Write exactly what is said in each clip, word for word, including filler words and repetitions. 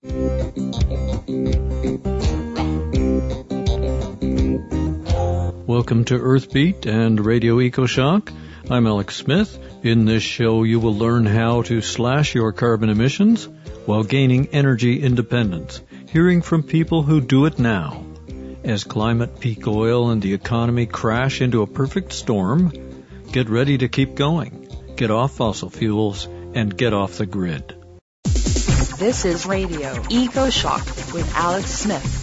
Welcome to Earthbeat and Radio EcoShock. I'm Alex Smith. In this show, you will learn how to slash your carbon emissions while gaining energy independence, hearing from people who do it now. As climate, peak oil, and the economy crash into a perfect storm, get ready to keep going. Get off fossil fuels and get off the grid. This is Radio EcoShock with Alex Smith.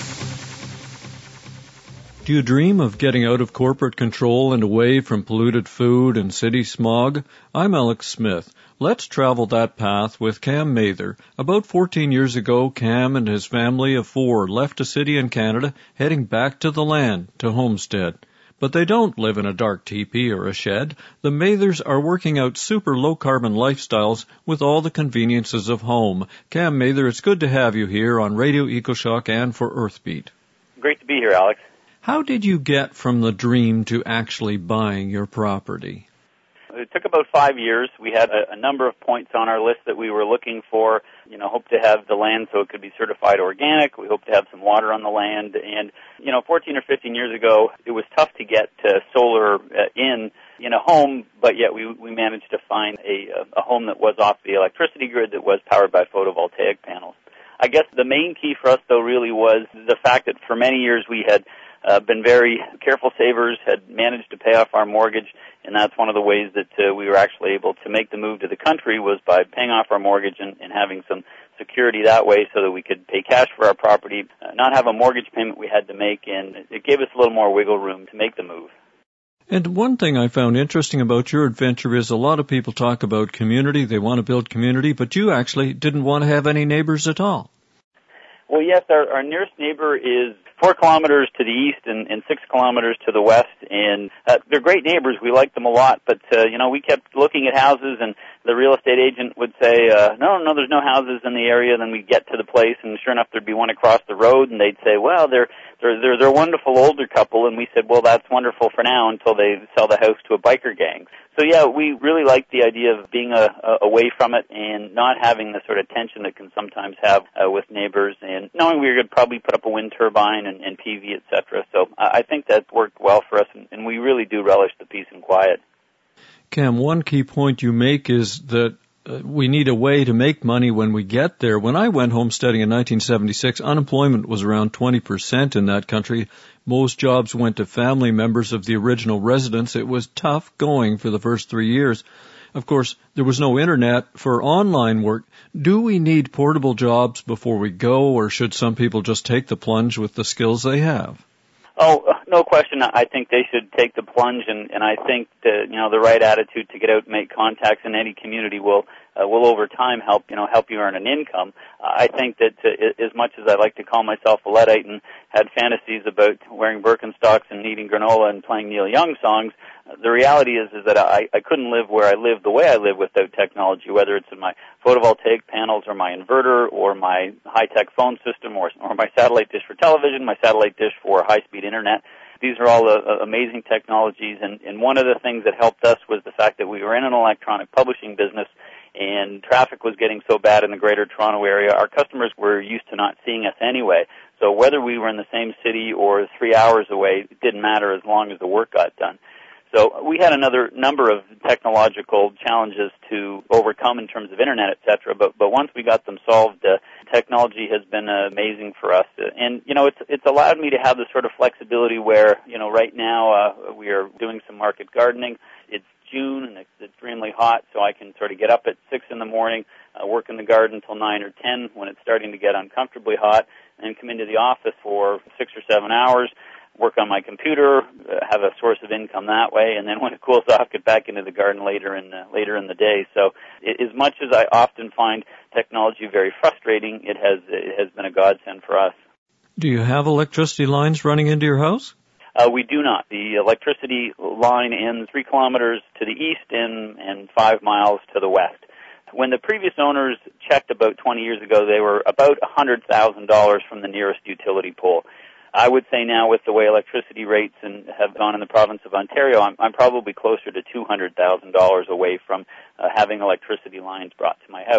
Do you dream of getting out of corporate control and away from polluted food and city smog? I'm Alex Smith. Let's travel that path with Cam Mather. About fourteen years ago, Cam and his family of four left a city in Canada, heading back to the land, to Homestead. But they don't live in a dark teepee or a shed. The Mathers are working out super low-carbon lifestyles with all the conveniences of home. Cam Mather, it's good to have you here on Radio EcoShock and for Earthbeat. Great to be here, Alex. How did you get from the dream to actually buying your property? It took about five years. We had a, a number of points on our list that we were looking for. You know, hope to have the land so it could be certified organic. We hope to have some water on the land. And, you know, fourteen or fifteen years ago, it was tough to get uh, solar uh, in in a home, but yet we, we managed to find a, a home that was off the electricity grid that was powered by photovoltaic panels. I guess the main key for us, though, really was the fact that for many years we had Uh, been very careful savers, had managed to pay off our mortgage, and that's one of the ways that uh, we were actually able to make the move to the country was by paying off our mortgage and, and having some security that way so that we could pay cash for our property, uh, not have a mortgage payment we had to make, and it gave us a little more wiggle room to make the move. And one thing I found interesting about your adventure is a lot of people talk about community, they want to build community, but you actually didn't want to have any neighbors at all. Well, yes, our, our nearest neighbor is four kilometers to the east and, and six kilometers to the west, and uh, they're great neighbors. We like them a lot, but, uh, you know, we kept looking at houses, and the real estate agent would say, uh, no, no, there's no houses in the area. Then we'd get to the place, and sure enough, there'd be one across the road, and they'd say, well, they're they're they're, they're a wonderful older couple, and we said, well, that's wonderful for now until they sell the house to a biker gang. So, yeah, we really liked the idea of being a, a, away from it and not having the sort of tension that can sometimes have uh, with neighbors, and knowing we were going to probably put up a wind turbine and, and P V, et cetera. So I think that worked well for us, and, and we really do relish the peace and quiet. Cam, one key point you make is that uh, we need a way to make money when we get there. When I went homesteading in nineteen seventy-six, unemployment was around twenty percent in that country. Most jobs went to family members of the original residents. It was tough going for the first three years. Of course, there was no internet for online work. Do we need portable jobs before we go, or should some people just take the plunge with the skills they have? Oh, no question. I think they should take the plunge, and, and I think that, you know, the right attitude to get out and make contacts in any community will uh, will over time help, you know, help you earn an income. Uh, I think that uh, as much as I like to call myself a Luddite and had fantasies about wearing Birkenstocks and eating granola and playing Neil Young songs, uh, the reality is is that I, I couldn't live where I live the way I live without technology, whether it's in my photovoltaic panels or my inverter or my high-tech phone system or, or my satellite dish for television, my satellite dish for high-speed internet. These are all uh, amazing technologies, and, and one of the things that helped us was the fact that we were in an electronic publishing business, and traffic was getting so bad in the greater Toronto area, our customers were used to not seeing us anyway. So whether we were in the same city or three hours away, it didn't matter as long as the work got done. So we had another number of technological challenges to overcome in terms of internet, et cetera. But but once we got them solved, uh, technology has been uh, amazing for us. Uh, and you know, it's it's allowed me to have the sort of flexibility where, you know, right now uh, we are doing some market gardening. It's June and it's extremely hot, so I can sort of get up at six in the morning, uh, work in the garden till nine or ten when it's starting to get uncomfortably hot, and come into the office for six or seven hours. Work on my computer, uh, have a source of income that way, and then when it cools off, get back into the garden later in the, later in the day. So, it, as much as I often find technology very frustrating, it has it has been a godsend for us. Do you have electricity lines running into your house? Uh, we do not. The electricity line ends three kilometers to the east and, and five miles to the west. When the previous owners checked about twenty years ago, they were about one hundred thousand dollars from the nearest utility pole. I would say now with the way electricity rates and have gone in the province of Ontario, I'm, I'm probably closer to two hundred thousand dollars away from uh, having electricity lines brought to my house.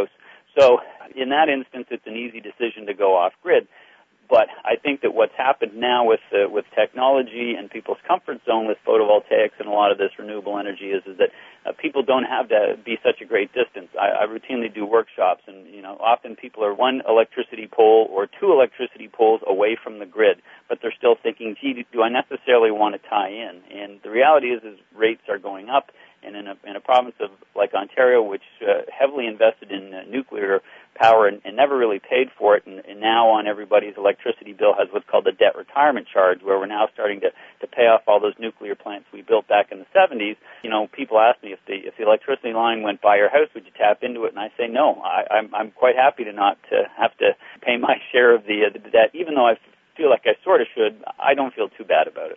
So in that instance, it's an easy decision to go off-grid. But I think that what's happened now with uh, with technology and people's comfort zone with photovoltaics and a lot of this renewable energy is, is that uh, people don't have to be such a great distance. I, I routinely do workshops, and you know, often people are one electricity pole or two electricity poles away from the grid, but they're still thinking, gee, do I necessarily want to tie in? And the reality is, is rates are going up. And in a, in a province of like Ontario, which uh, heavily invested in uh, nuclear power and, and never really paid for it, and, and now on everybody's electricity bill has what's called a debt retirement charge, where we're now starting to, to pay off all those nuclear plants we built back in the seventies. You know, people ask me if the if the electricity line went by your house, would you tap into it? And I say no. I, I'm I'm quite happy to not to have to pay my share of the, uh, the debt, even though I feel like I sort of should. I don't feel too bad about it.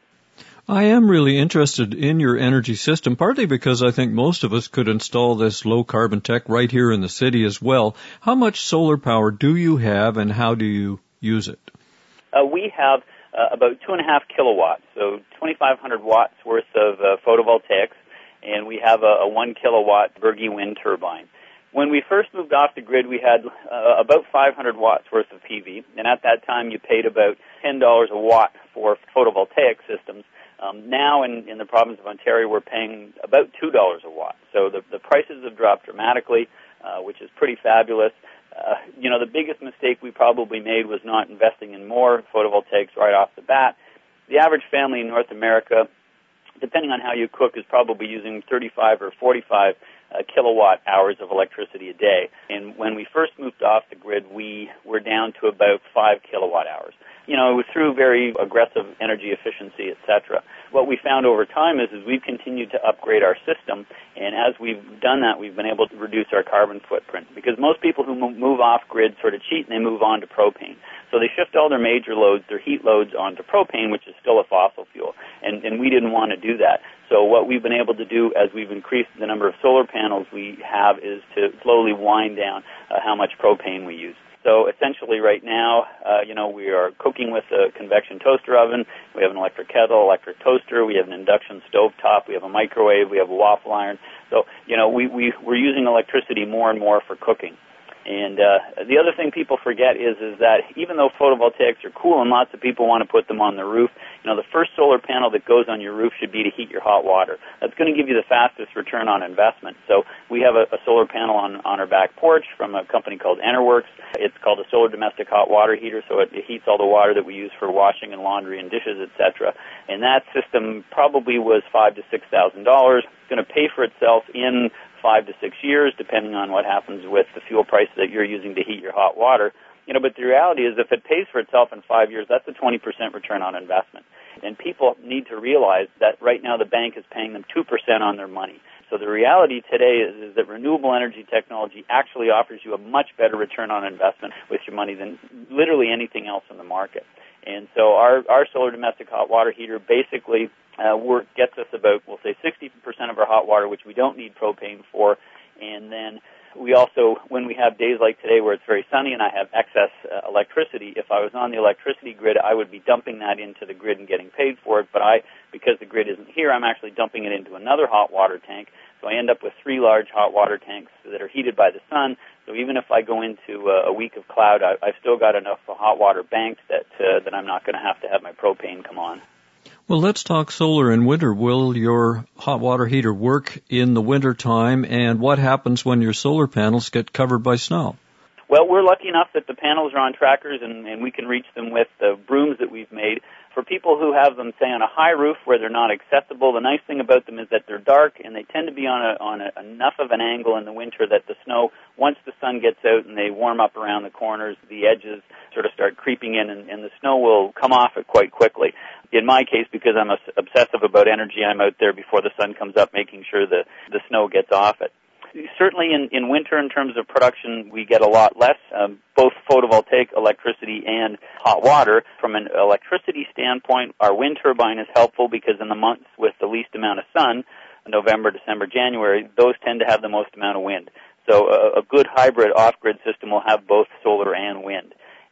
I am really interested in your energy system, partly because I think most of us could install this low-carbon tech right here in the city as well. How much solar power do you have, and how do you use it? Uh, we have uh, about two and a half kilowatts, so twenty-five hundred watts worth of uh, photovoltaics, and we have a, a one kilowatt Berge wind turbine. When we first moved off the grid, we had uh, about five hundred watts worth of P V, and at that time you paid about ten dollars a watt for photovoltaic systems. Um, now in, in the province of Ontario, we're paying about two dollars a watt. So the, the prices have dropped dramatically, uh, which is pretty fabulous. Uh, you know, the biggest mistake we probably made was not investing in more photovoltaics right off the bat. The average family in North America, depending on how you cook, is probably using thirty-five or forty-five uh, kilowatt hours of electricity a day. And when we first moved off the grid, we were down to about five kilowatt hours. You know, it was through very aggressive energy efficiency, et cetera. What we found over time is, is we've continued to upgrade our system, and as we've done that, we've been able to reduce our carbon footprint. Because most people who move off grid sort of cheat and they move on to propane. So they shift all their major loads, their heat loads, onto propane, which is still a fossil fuel. And, and we didn't want to do that. So what we've been able to do as we've increased the number of solar panels we have is to slowly wind down uh, how much propane we use. So essentially right now, uh, you know, we are cooking with a convection toaster oven. We have an electric kettle, electric toaster. We have an induction stovetop. We have a microwave. We have a waffle iron. So, you know, we, we, we're using electricity more and more for cooking. And uh, the other thing people forget is is that even though photovoltaics are cool and lots of people want to put them on the roof, you know, the first solar panel that goes on your roof should be to heat your hot water. That's going to give you the fastest return on investment. So we have a, a solar panel on, on our back porch from a company called Enerworks. It's called a solar domestic hot water heater, so it, it heats all the water that we use for washing and laundry and dishes, et cetera. And that system probably was five to six thousand dollars. It's going to pay for itself in five to six years, depending on what happens with the fuel price that you're using to heat your hot water. You know, but the reality is if it pays for itself in five years, that's a twenty percent return on investment. And people need to realize that right now the bank is paying them two percent on their money. So the reality today is, is that renewable energy technology actually offers you a much better return on investment with your money than literally anything else in the market. And so our, our solar domestic hot water heater basically uh, work, gets us about, we'll say, sixty percent of our hot water, which we don't need propane for. And then we also, when we have days like today where it's very sunny and I have excess uh, electricity, if I was on the electricity grid, I would be dumping that into the grid and getting paid for it. But I, because the grid isn't here, I'm actually dumping it into another hot water tank. So I end up with three large hot water tanks that are heated by the sun. So even if I go into a week of cloud, I, I've still got enough hot water banked that uh, that I'm not going to have to have my propane come on. Well, let's talk solar in winter. Will your hot water heater work in the winter time, and what happens when your solar panels get covered by snow? Well, we're lucky enough that the panels are on trackers, and, and we can reach them with the brooms that we've made. For people who have them, say, on a high roof where they're not accessible, the nice thing about them is that they're dark, and they tend to be on a, on a, enough of an angle in the winter that the snow, once the sun gets out and they warm up around the corners, the edges sort of start creeping in, and, and the snow will come off it quite quickly. In my case, because I'm obsessive about energy, I'm out there before the sun comes up making sure the, the snow gets off it. Certainly in, in winter, in terms of production, we get a lot less, um, both photovoltaic electricity and hot water. From an electricity standpoint, our wind turbine is helpful because in the months with the least amount of sun, November, December, January, those tend to have the most amount of wind. So a, a good hybrid off-grid system will have both solar and wind.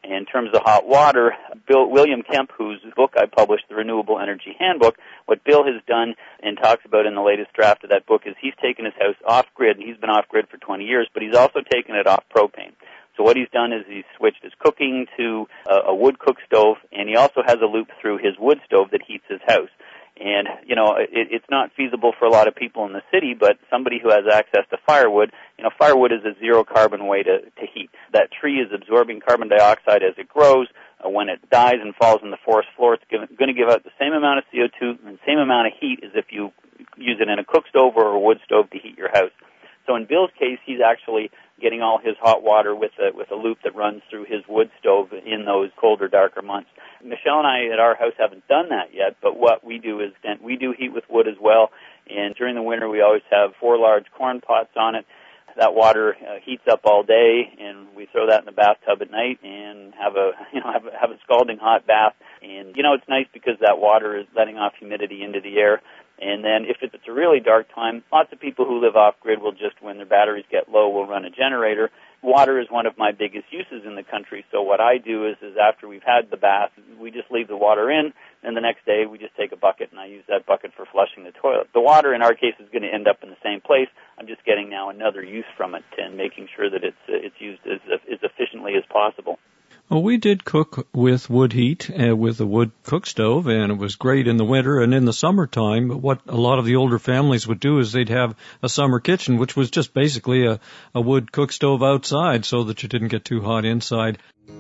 In terms of hot water, Bill William Kemp, whose book I published, The Renewable Energy Handbook, what Bill has done and talks about in the latest draft of that book is he's taken his house off-grid, and he's been off-grid for twenty years, but he's also taken it off propane. So what he's done is he's switched his cooking to a, a wood cook stove, and he also has a loop through his wood stove that heats his house. And, you know, it, it's not feasible for a lot of people in the city, but somebody who has access to firewood, you know, firewood is a zero-carbon way to, to heat. That tree is absorbing carbon dioxide as it grows. Uh, when it dies and falls in the forest floor, it's going to give out the same amount of C O two and same amount of heat as if you use it in a cook stove or a wood stove to heat your house. So in Bill's case, he's actually getting all his hot water with a, with a loop that runs through his wood stove in those colder, darker months. Michelle and I at our house haven't done that yet, but what we do is that we do heat with wood as well, and during the winter we always have four large corn pots on it. That water uh, heats up all day, and we throw that in the bathtub at night and have a you know have a, have a scalding hot bath. And you know it's nice because that water is letting off humidity into the air. And then if it's a really dark time, lots of people who live off-grid will just, when their batteries get low, will run a generator. Water is one of my biggest uses in the country, so what I do is, is after we've had the bath, we just leave the water in, and the next day we just take a bucket, and I use that bucket for flushing the toilet. The water, in our case, is going to end up in the same place. I'm just getting now another use from it and making sure that it's, uh, it's used as, as efficiently as possible. Well, we did cook with wood heat, uh, with a wood cook stove, and it was great in the winter. And in the summertime, what a lot of the older families would do is they'd have a summer kitchen, which was just basically a, a wood cook stove outside so that you didn't get too hot inside.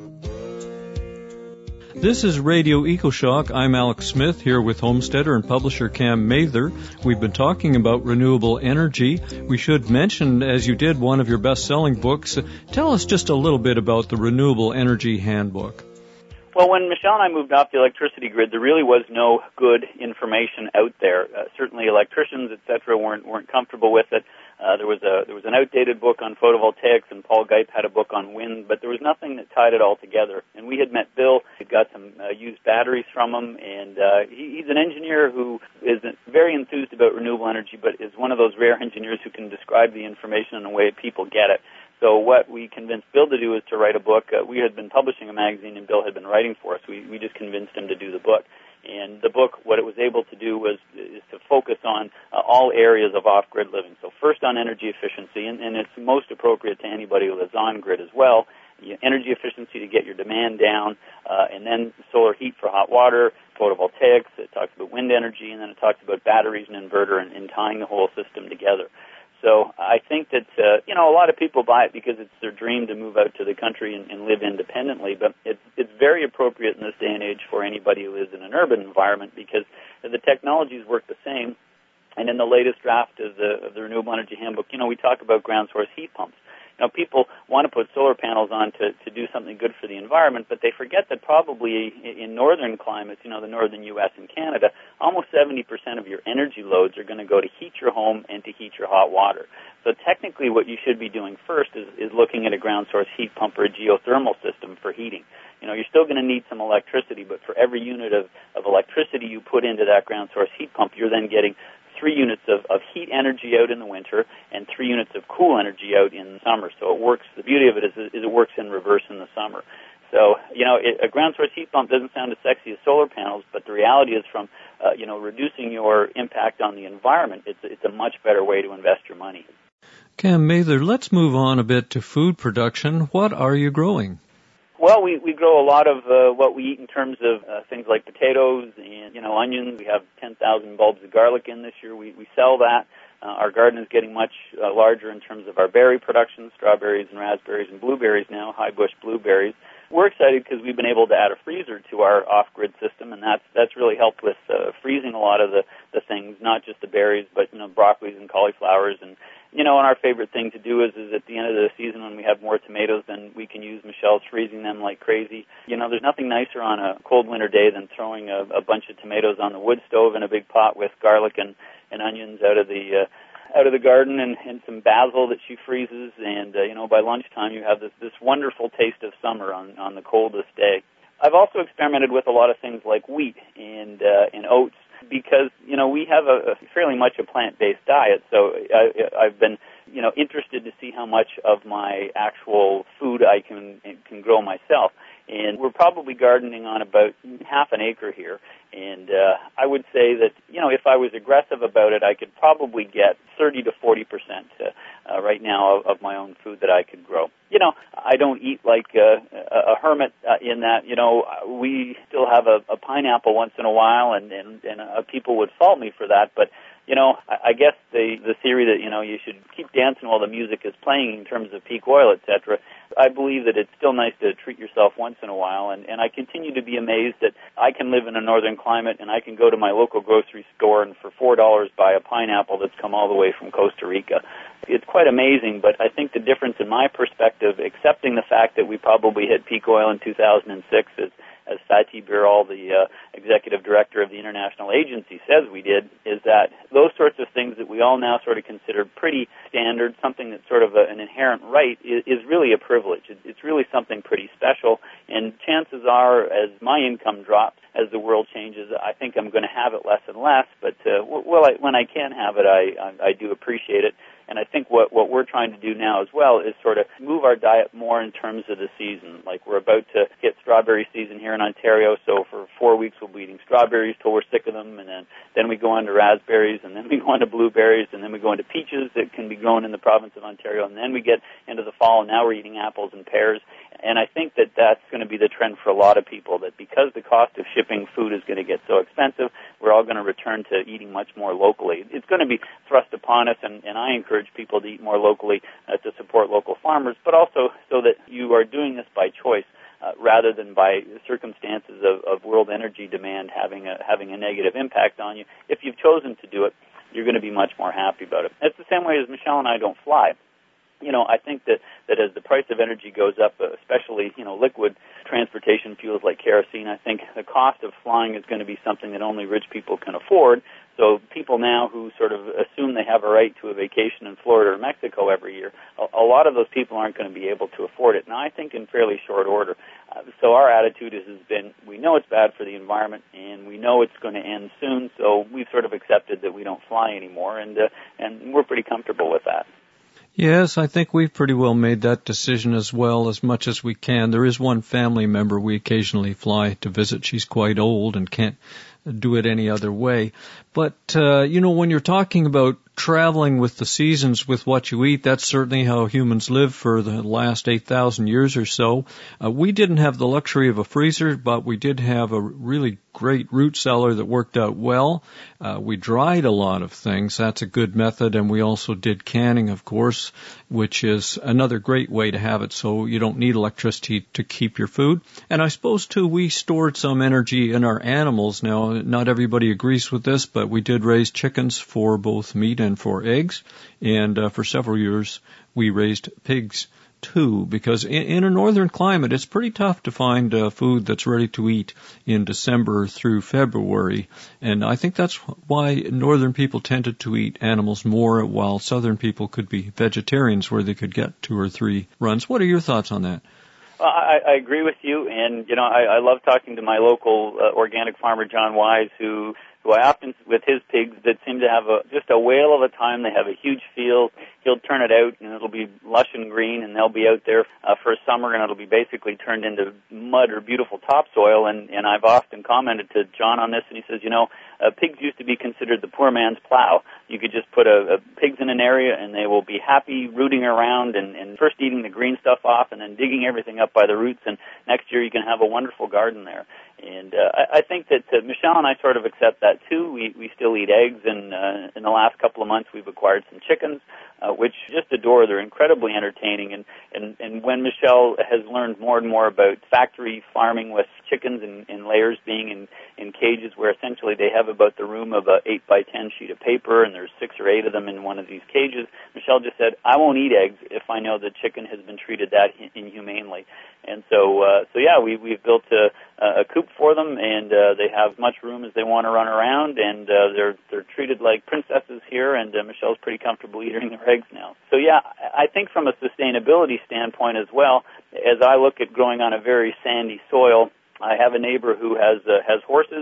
This is Radio EcoShock. I'm Alex Smith here with homesteader and publisher Cam Mather. We've been talking about renewable energy. We should mention, as you did, one of your best-selling books. Tell us just a little bit about the Renewable Energy Handbook. Well, when Michelle and I moved off the electricity grid, there really was no good information out there. Uh, certainly electricians, et cetera, weren't, weren't comfortable with it. Uh, there was a there was an outdated book on photovoltaics, and Paul Geip had a book on wind, but there was nothing that tied it all together. And we had met Bill. We got some uh, used batteries from him, and uh, he, he's an engineer who is very enthused about renewable energy, but is one of those rare engineers who can describe the information in a way people get it. So what we convinced Bill to do is to write a book. Uh, we had been publishing a magazine, and Bill had been writing for us. We, we just convinced him to do the book. And the book, what it was able to do was is to focus on uh, all areas of off-grid living. So first on energy efficiency, and, and it's most appropriate to anybody who lives on-grid as well. You, energy efficiency to get your demand down, uh, and then solar heat for hot water, photovoltaics. It talks about wind energy, and then it talks about batteries and inverter and, and tying the whole system together. So I think that, uh, you know, a lot of people buy it because it's their dream to move out to the country and, and live independently, but it's, it's very appropriate in this day and age for anybody who lives in an urban environment because the technologies work the same. And in the latest draft of the, of the Renewable Energy Handbook, you know, we talk about ground source heat pumps. You know, people want to put solar panels on to, to do something good for the environment, but they forget that probably in northern climates, you know, the northern U S and Canada, almost seventy percent of your energy loads are going to go to heat your home and to heat your hot water. So technically what you should be doing first is, is looking at a ground source heat pump or a geothermal system for heating. You know, you're still going to need some electricity, but for every unit of, of electricity you put into that ground source heat pump, you're then getting three units of, of heat energy out in the winter and three units of cool energy out in the summer. So it works. The beauty of it is, is it works in reverse in the summer. So, you know, it, a ground source heat pump doesn't sound as sexy as solar panels, but the reality is from, uh, you know, reducing your impact on the environment, it's, it's a much better way to invest your money. Cam Mather, let's move on a bit to food production. What are you growing? Well, we, we grow a lot of uh, what we eat in terms of uh, things like potatoes and, you know, onions. We have ten thousand bulbs of garlic in this year. We, we sell that. Uh, our garden is getting much uh, larger in terms of our berry production, strawberries and raspberries and blueberries now, high bush blueberries. We're excited because we've been able to add a freezer to our off-grid system, and that's that's really helped with uh, freezing a lot of the, the things, not just the berries, but, you know, broccolis and cauliflowers. And, you know, and our favorite thing to do is, is at the end of the season when we have more tomatoes, then we can use Michelle's freezing them like crazy. You know, there's nothing nicer on a cold winter day than throwing a, a bunch of tomatoes on the wood stove in a big pot with garlic and, and onions out of the... Uh, out of the garden and, and some basil that she freezes, and, uh, you know, by lunchtime you have this, this wonderful taste of summer on, on the coldest day. I've also experimented with a lot of things like wheat and, uh, and oats because, you know, we have a, a fairly much a plant-based diet, so I, I've been, you know, interested to see how much of my actual food I can, can grow myself. and we're probably gardening on about half an acre here. And uh, I would say that, you know, if I was aggressive about it, I could probably get thirty to forty percent uh, uh, right now of, of my own food that I could grow. You know, I don't eat like uh, a hermit uh, in that, you know, we still have a, a pineapple once in a while, and, and, and uh, people would fault me for that, but you know, I guess the the theory that, you know, you should keep dancing while the music is playing in terms of peak oil, et cetera, I believe that it's still nice to treat yourself once in a while, and, and I continue to be amazed that I can live in a northern climate and I can go to my local grocery store and for four dollars buy a pineapple that's come all the way from Costa Rica. It's quite amazing, but I think the difference in my perspective, accepting the fact that we probably hit peak oil in two thousand six, is as Fatih Birol, the uh, executive director of the International Agency, says we did, is that those sorts of things that we all now sort of consider pretty standard, something that's sort of a, an inherent right, is, is really a privilege. It, it's really something pretty special, and chances are, as my income drops, as the world changes, I think I'm going to have it less and less, but uh, well, I, when I can have it, I, I, I do appreciate it. And I think what, what we're trying to do now as well is sort of move our diet more in terms of the season. Like, we're about to hit strawberry season here in Ontario, so for four weeks we'll be eating strawberries till we're sick of them, and then, then we go on to raspberries, and then we go on to blueberries, and then we go into peaches that can be grown in the province of Ontario, and then we get into the fall, and now we're eating apples and pears. And I think that that's going to be the trend for a lot of people, that because the cost of shipping food is going to get so expensive, we're all going to return to eating much more locally. It's going to be thrust upon us, and, and I encourage people to eat more locally uh, to support local farmers, but also so that you are doing this by choice uh, rather than by circumstances of, of world energy demand having a, having a negative impact on you. If you've chosen to do it, you're going to be much more happy about it. It's the same way as Michelle and I don't fly. You know, I think that, that as the price of energy goes up, especially, you know, liquid transportation fuels like kerosene, I think the cost of flying is going to be something that only rich people can afford. So people now who sort of assume they have a right to a vacation in Florida or Mexico every year, a, a lot of those people aren't going to be able to afford it. Now, I think in fairly short order. Uh, so our attitude is, has been, we know it's bad for the environment, and we know it's going to end soon, so we've sort of accepted that we don't fly anymore, and uh, and we're pretty comfortable with that. Yes, I think we've pretty well made that decision as well, as much as we can. There is one family member we occasionally fly to visit. She's quite old and can't do it any other way. But, uh, you know, when you're talking about traveling with the seasons with what you eat, that's certainly how humans live for the last eight thousand years or so. Uh, we didn't have the luxury of a freezer, but we did have a really great root cellar that worked out well. Uh, we dried a lot of things. That's a good method. And we also did canning, of course, which is another great way to have it so you don't need electricity to keep your food. And I suppose, too, we stored some energy in our animals. Now, not everybody agrees with this, but we did raise chickens for both meat and for eggs. And uh, for several years, we raised pigs too, because in, in a northern climate, it's pretty tough to find uh, food that's ready to eat in December through February. And I think that's why northern people tended to eat animals more, while southern people could be vegetarians where they could get two or three runs. What are your thoughts on that? Well, I, I agree with you, and, you know, I, I love talking to my local uh, organic farmer, John Wise, who who I often, with his pigs that seem to have a, just a whale of a time. They have a huge field. He'll turn it out, and it'll be lush and green, and they'll be out there uh, for summer, and it'll be basically turned into mud or beautiful topsoil. And, and I've often commented to John on this, and he says, you know, uh, pigs used to be considered the poor man's plow. You could just put a, a pigs in an area, and they will be happy rooting around and, and first eating the green stuff off and then digging everything up by the roots, and next year you can have a wonderful garden there. And uh, I, I think that uh, Michelle and I sort of accept that too. We we still eat eggs, and uh, in the last couple of months we've acquired some chickens, uh, which just adore. They're incredibly entertaining. And, and, and when Michelle has learned more and more about factory farming with chickens in, in layers being in, in cages where essentially they have about the room of a eight by ten sheet of paper, and there's six or eight of them in one of these cages, Michelle just said, I won't eat eggs if I know the chicken has been treated that inhumanely. And so, uh, so yeah, we, we've built a, a coop for them, and uh, they have as much room as they want to run around, and uh, they're they're treated like princesses here, and uh, Michelle's pretty comfortable eating their eggs now. So yeah, I think from a sustainability standpoint as well, as I look at growing on a very sandy soil, I have a neighbor who has uh, has horses, and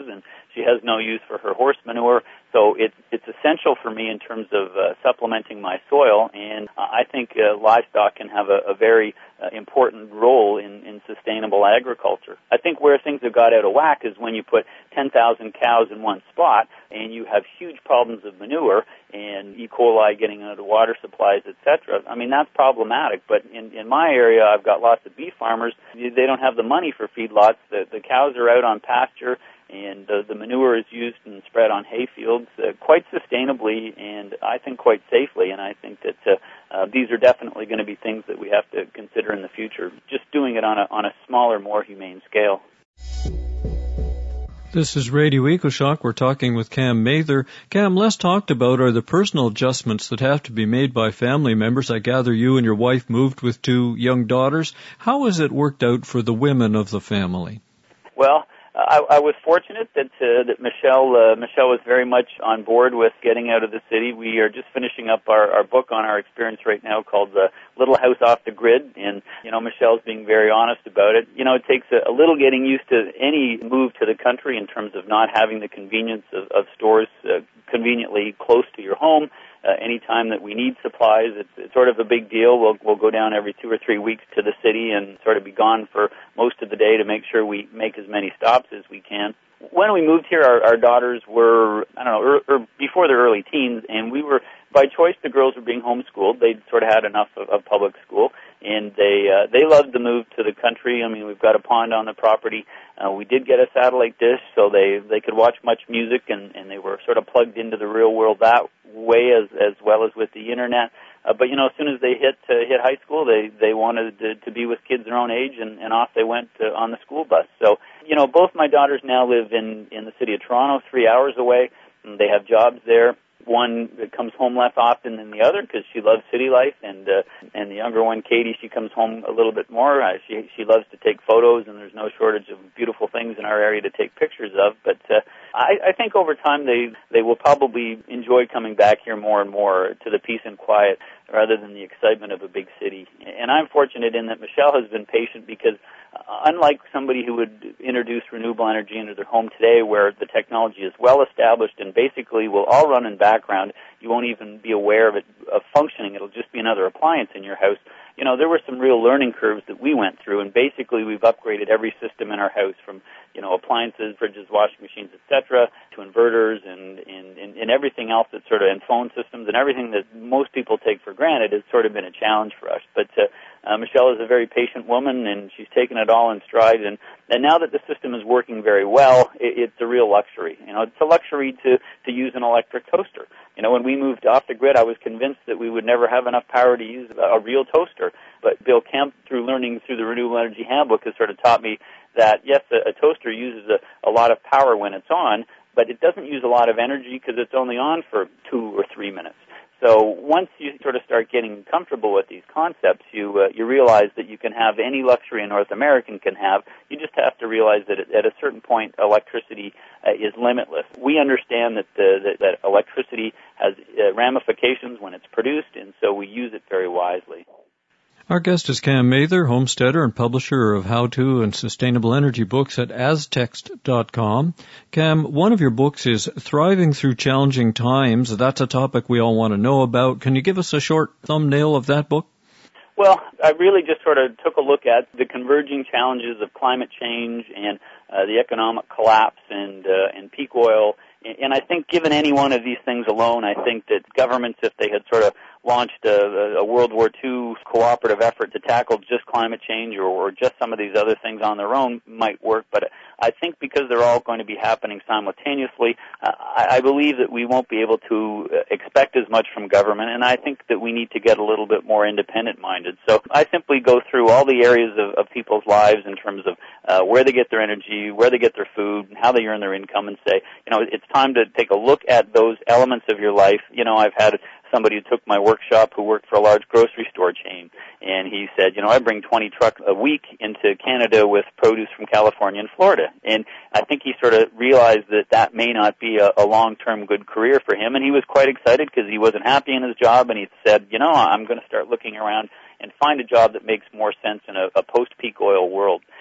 She has no use for her horse manure. So it's it's essential for me in terms of uh, supplementing my soil, and uh, I think uh, livestock can have a, a very uh, important role in, in sustainable agriculture. I think where things have got out of whack is when you put ten thousand cows in one spot and you have huge problems of manure and E. coli getting into water supplies, et cetera. I mean, that's problematic, but in, in my area, I've got lots of beef farmers. They don't have the money for feedlots. The, the cows are out on pasture, and uh, the manure is used and spread on hay fields uh, quite sustainably and I think quite safely. And I think that uh, uh, these are definitely going to be things that we have to consider in the future, just doing it on a, on a smaller, more humane scale. This is Radio EcoShock. We're talking with Cam Mather. Cam, less talked about are the personal adjustments that have to be made by family members. I gather you and your wife moved with two young daughters. How has it worked out for the women of the family? Well, I, I was fortunate that uh, that Michelle uh, Michelle was very much on board with getting out of the city. We are just finishing up our, our book on our experience right now called uh, Little House Off the Grid, and you know Michelle's being very honest about it. You know, it takes a, a little getting used to any move to the country in terms of not having the convenience of, of stores uh, conveniently close to your home. Uh, anytime that we need supplies, it's, it's sort of a big deal. We'll, we'll go down every two or three weeks to the city and sort of be gone for most of the day to make sure we make as many stops as we can. When we moved here, our, our daughters were, I don't know, er, er, before their early teens, and we were, by choice, the girls were being homeschooled. They'd sort of had enough of, of public school, and they uh, they loved the move to the country. I mean, we've got a pond on the property. Uh, we did get a satellite dish, so they, they could watch much music, and, and they were sort of plugged into the real world that way as as well as with the internet. Uh, but you know, as soon as they hit uh, hit high school, they they wanted to, to be with kids their own age, and, and off they went uh, on the school bus. So you know, both my daughters now live in in the city of Toronto, three hours away. And they have jobs there. One comes home less often than the other because she loves city life, and uh, and the younger one, Katie, she comes home a little bit more. Uh, she she loves to take photos, and there's no shortage of beautiful things in our area to take pictures of. But uh, I, I think over time they they will probably enjoy coming back here more and more to the peace and quiet rather than the excitement of a big city. And I'm fortunate in that Michelle has been patient because uh, unlike somebody who would introduce renewable energy into their home today where the technology is well established and basically will all run in background, you won't even be aware of it of functioning. It'll just be another appliance in your house. You know, there were some real learning curves that we went through, and basically we've upgraded every system in our house from, you know, appliances, fridges, washing machines, et cetera, to inverters and, and, and, and everything else that's sort of in phone systems, and everything that most people take for granted has sort of been a challenge for us. But uh, uh, Michelle is a very patient woman, and she's taken it all in stride, and, and now that the system is working very well, it, it's a real luxury. You know, it's a luxury to, to use an electric toaster. You know, when we moved off the grid, I was convinced that we would never have enough power to use a real toaster. But Bill Kemp, through learning through the Renewable Energy Handbook, has sort of taught me that, yes, a, a toaster uses a, a lot of power when it's on, but it doesn't use a lot of energy because it's only on for two or three minutes. So once you sort of start getting comfortable with these concepts, you uh, you realize that you can have any luxury a North American can have. You just have to realize that at a certain point, electricity uh, is limitless. We understand that, the, that, that electricity has uh, ramifications when it's produced, and so we use it very wisely. Our guest is Cam Mather, homesteader and publisher of how-to and sustainable energy books at aztext dot com. Cam, one of your books is Thriving Through Challenging Times. That's a topic we all want to know about. Can you give us a short thumbnail of that book? Well, I really just sort of took a look at the converging challenges of climate change and uh, the economic collapse and uh, and peak oil. And I think given any one of these things alone, I think that governments, if they had sort of launched a, a World War Two cooperative effort to tackle just climate change or, or just some of these other things on their own, might work. But I think because they're all going to be happening simultaneously, uh, I, I believe that we won't be able to expect as much from government, and I think that we need to get a little bit more independent-minded. So I simply go through all the areas of, of people's lives in terms of uh, where they get their energy, where they get their food, and how they earn their income, and say, you know, it's time to take a look at those elements of your life. You know, I've had somebody who took my workshop who worked for a large grocery store chain, and he said, you know, I bring twenty trucks a week into Canada with produce from California and Florida. And I think he sort of realized that that may not be a, a long-term good career for him, and he was quite excited because he wasn't happy in his job, and he said, you know, I'm going to start looking around and find a job that makes more sense in a, a post-peak oil world.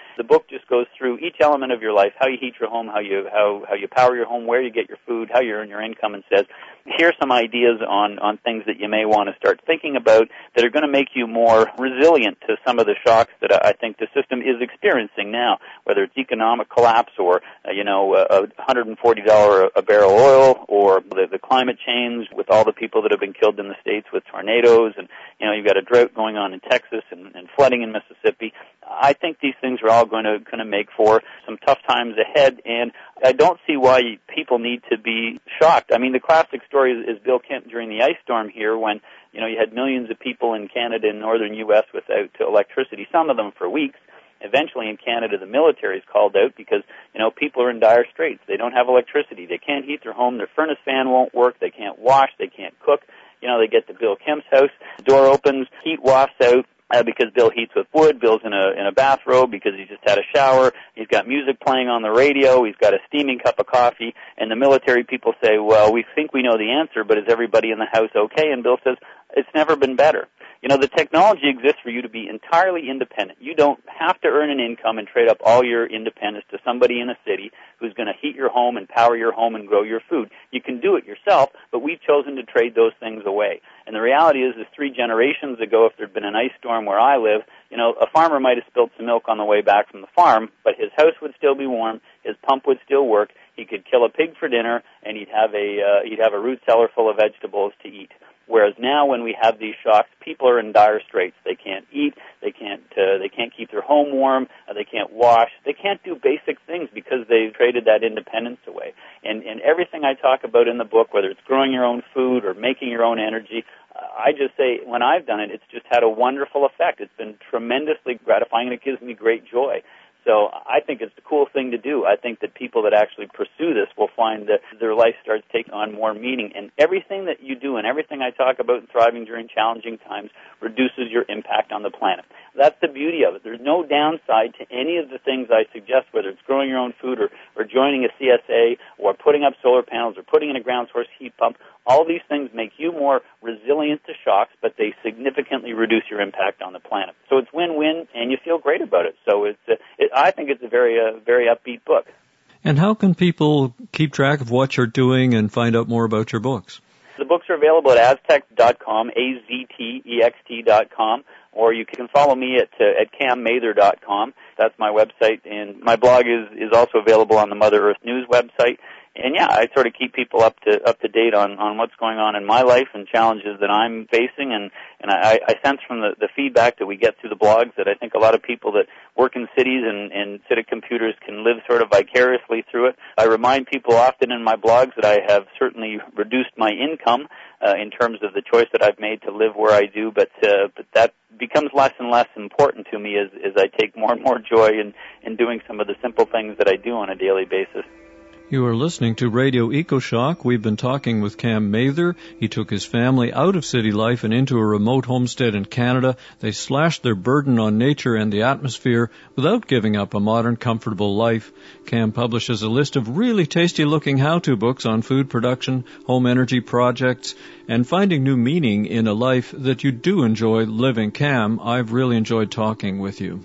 The book just goes through each element of your life, how you heat your home, how you how, how you power your home, where you get your food, how you earn your income, and says, here's some ideas on, on things that you may want to start thinking about that are going to make you more resilient to some of the shocks that I think the system is experiencing now, whether it's economic collapse or, uh, you know, a one hundred forty dollars a barrel oil, or the, the climate change with all the people that have been killed in the States with tornadoes, and, you know, you've got a drought going on in Texas and, and flooding in Mississippi. I think these things are all going to going to make for some tough times ahead, and I don't see why people need to be shocked. I mean, the classic story is, is Bill Kemp during the ice storm here, when, you know, you had millions of people in Canada and northern U S without electricity, some of them for weeks. Eventually in Canada, the military is called out because, you know, people are in dire straits. They don't have electricity. They can't heat their home. Their furnace fan won't work. They can't wash. They can't cook. You know, they get to Bill Kemp's house. The door opens. Heat wafts out. Uh, because Bill heats with wood. Bill's in a in a bathrobe because he just had a shower. He's got music playing on the radio. He's got a steaming cup of coffee. And the military people say, well, we think we know the answer, but is everybody in the house okay? And Bill says, it's never been better. You know, the technology exists for you to be entirely independent. You don't have to earn an income and trade up all your independence to somebody in a city who's going to heat your home and power your home and grow your food. You can do it yourself, but we've chosen to trade those things away. And the reality is, is three generations ago, if there'd been an ice storm where I live, you know, a farmer might have spilled some milk on the way back from the farm, but his house would still be warm, his pump would still work, he could kill a pig for dinner, and he'd have a uh, he'd have a root cellar full of vegetables to eat. Whereas now, when we have these shocks, people are in dire straits. They can't eat, they can't uh, they can't keep their home warm, uh, they can't wash, they can't do basic things because they've traded that independence away. And and everything I talk about in the book, whether it's growing your own food or making your own energy, uh, I just say when I've done it, it's just had a wonderful effect. It's been tremendously gratifying, and it gives me great joy. So I think it's the cool thing to do. I think that people that actually pursue this will find that their life starts taking on more meaning. And everything that you do and everything I talk about in thriving during challenging times reduces your impact on the planet. That's the beauty of it. There's no downside to any of the things I suggest, whether it's growing your own food or, or joining a C S A or putting up solar panels or putting in a ground source heat pump. All these things make you more resilient to shocks, but they significantly reduce your impact on the planet. So it's win-win, and you feel great about it. So it's a, it, I think it's a very, uh, very upbeat book. And how can people keep track of what you're doing and find out more about your books? The books are available at aztec dot com, A Z T E X T dot com, or you can follow me at uh, at cam mather dot com. That's my website, and my blog is, is also available on the Mother Earth News website. And yeah, I sort of keep people up to up to date on, on what's going on in my life and challenges that I'm facing. And, and I, I sense from the, the feedback that we get through the blogs that I think a lot of people that work in cities and, and sit at computers can live sort of vicariously through it. I remind people often in my blogs that I have certainly reduced my income uh, in terms of the choice that I've made to live where I do, but, uh, but that becomes less and less important to me as, as I take more and more joy in, in doing some of the simple things that I do on a daily basis. You are listening to Radio EcoShock. We've been talking with Cam Mather. He took his family out of city life and into a remote homestead in Canada. They slashed their burden on nature and the atmosphere without giving up a modern, comfortable life. Cam publishes a list of really tasty-looking how-to books on food production, home energy projects, and finding new meaning in a life that you do enjoy living. Cam, I've really enjoyed talking with you.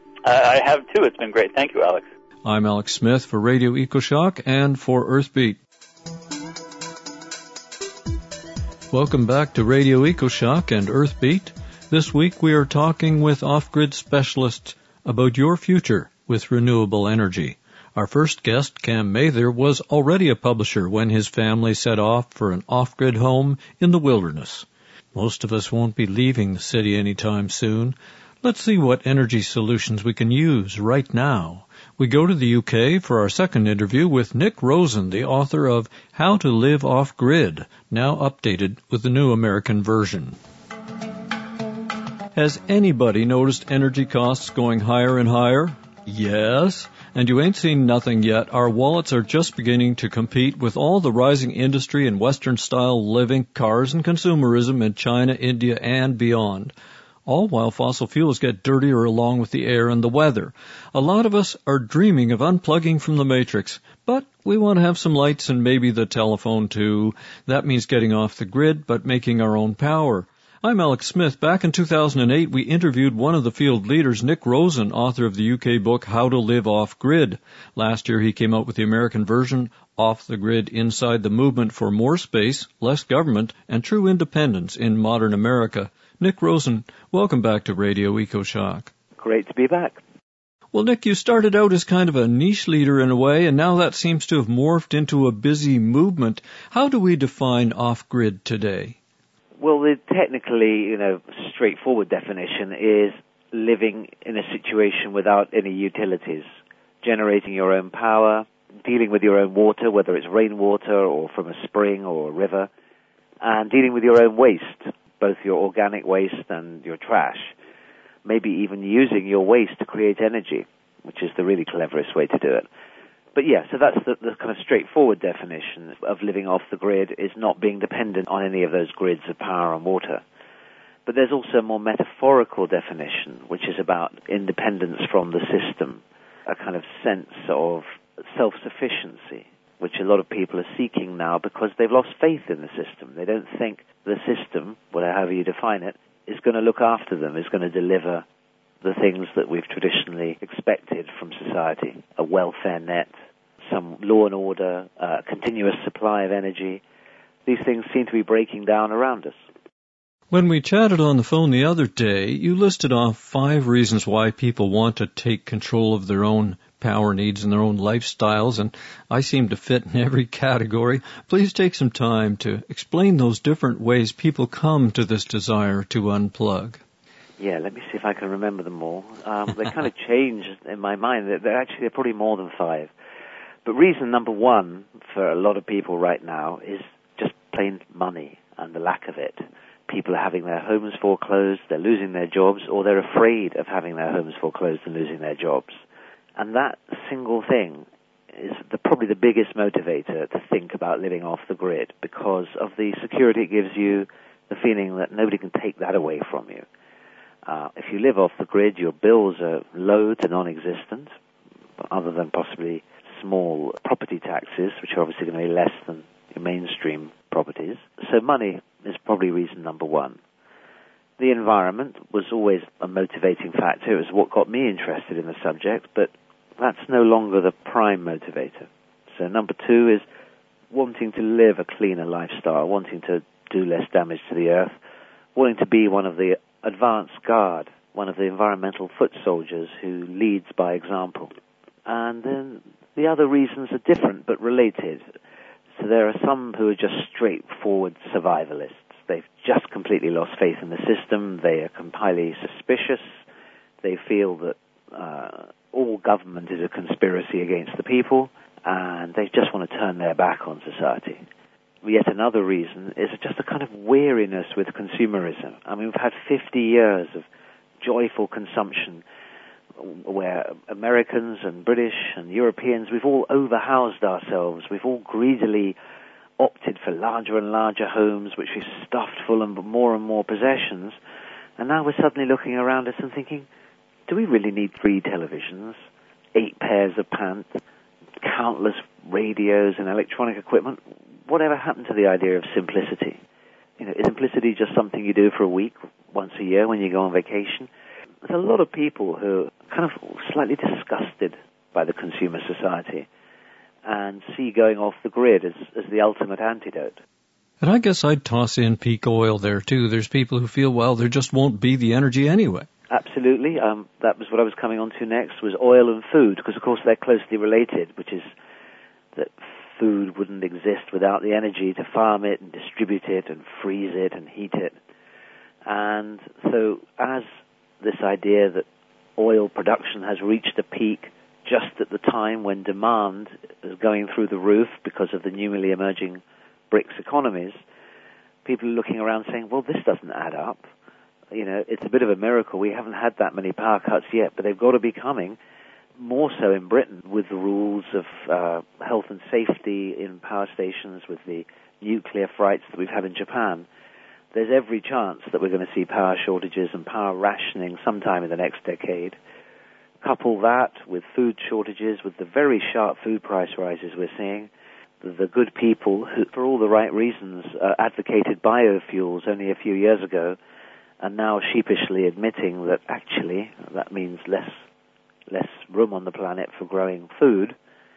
I have, too. It's been great. Thank you, Alex. I'm Alex Smith for Radio EcoShock and for Earthbeat. Welcome back to Radio EcoShock and Earthbeat. This week we are talking with off-grid specialists about your future with renewable energy. Our first guest, Cam Mather, was already a publisher when his family set off for an off-grid home in the wilderness. Most of us won't be leaving the city anytime soon. Let's see what energy solutions we can use right now. We go to the U K for our second interview with Nick Rosen, the author of How to Live Off-Grid, now updated with the new American version. Has anybody noticed energy costs going higher and higher? Yes. And you ain't seen nothing yet. Our wallets are just beginning to compete with all the rising industry and Western-style living, cars and consumerism in China, India, and beyond. All while fossil fuels get dirtier along with the air and the weather. A lot of us are dreaming of unplugging from the matrix, but we want to have some lights and maybe the telephone too. That means getting off the grid, but making our own power. I'm Alex Smith. Back in two thousand eight, we interviewed one of the field leaders, Nick Rosen, author of the U K book How to Live Off-Grid. Last year, he came out with the American version, Off the Grid Inside the Movement for More Space, Less Government, and True Independence in Modern America. Nick Rosen, welcome back to Radio EcoShock. Great to be back. Well, Nick, you started out as kind of a niche leader in a way, and now that seems to have morphed into a busy movement. How do we define off-grid today? Well, the technically, you know, straightforward definition is living in a situation without any utilities, generating your own power, dealing with your own water, whether it's rainwater or from a spring or a river, and dealing with your own waste, both your organic waste and your trash. Maybe even using your waste to create energy, which is the really cleverest way to do it. But yeah, so that's the, the kind of straightforward definition of living off the grid, is not being dependent on any of those grids of power and water. But there's also a more metaphorical definition, which is about independence from the system, a kind of sense of self-sufficiency, which a lot of people are seeking now because they've lost faith in the system. They don't think the system, whatever you define it, is going to look after them, is going to deliver the things that we've traditionally expected from society, a welfare net, some law and order, a continuous supply of energy. These things seem to be breaking down around us. When we chatted on the phone the other day, you listed off five reasons why people want to take control of their own power needs and their own lifestyles, and I seem to fit in every category. Please take some time to explain those different ways people come to this desire to unplug. Yeah, let me see if I can remember them all. Um, they kind of change in my mind. They're, they're actually they're probably more than five. But reason number one for a lot of people right now is just plain money and the lack of it. People are having their homes foreclosed, they're losing their jobs, or they're afraid of having their homes foreclosed and losing their jobs. And that single thing is the, probably the biggest motivator to think about living off the grid, because of the security it gives you, the feeling that nobody can take that away from you. Uh, if you live off the grid, your bills are low to non-existent, other than possibly small property taxes, which are obviously going to be less than your mainstream properties. So money is probably reason number one. The environment was always a motivating factor. It was what got me interested in the subject, but that's no longer the prime motivator. So number two is wanting to live a cleaner lifestyle, wanting to do less damage to the earth, wanting to be one of the advance guard, one of the environmental foot soldiers who leads by example. And then the other reasons are different but related. So there are some who are just straightforward survivalists. They've just completely lost faith in the system. They are highly suspicious. They feel that uh, all government is a conspiracy against the people, and they just want to turn their back on society. Yet another reason is just a kind of weariness with consumerism. I mean, we've had fifty years of joyful consumption where Americans and British and Europeans, we've all overhoused ourselves. We've all greedily opted for larger and larger homes, which we've stuffed full of more and more possessions. And now we're suddenly looking around us and thinking, do we really need three televisions, eight pairs of pants, countless radios and electronic equipment? Whatever happened to the idea of simplicity? You know, is simplicity just something you do for a week, once a year when you go on vacation? There's a lot of people who are kind of slightly disgusted by the consumer society and see going off the grid as, as the ultimate antidote. And I guess I'd toss in peak oil there, too. There's people who feel, well, there just won't be the energy anyway. Absolutely. Um, that was what I was coming on to next, was oil and food, because, of course, they're closely related, which is that food wouldn't exist without the energy to farm it and distribute it and freeze it and heat it. And so as this idea that oil production has reached a peak just at the time when demand is going through the roof because of the newly emerging BRICS economies, people are looking around saying, well, this doesn't add up. You know, it's a bit of a miracle. We haven't had that many power cuts yet, but they've got to be coming, more so in Britain with the rules of uh, health and safety in power stations, with the nuclear frights that we've had in Japan. There's every chance that we're going to see power shortages and power rationing sometime in the next decade. Couple that with food shortages, with the very sharp food price rises we're seeing, the, the good people who, for all the right reasons, uh, advocated biofuels only a few years ago, are now sheepishly admitting that actually that means less less room on the planet for growing food,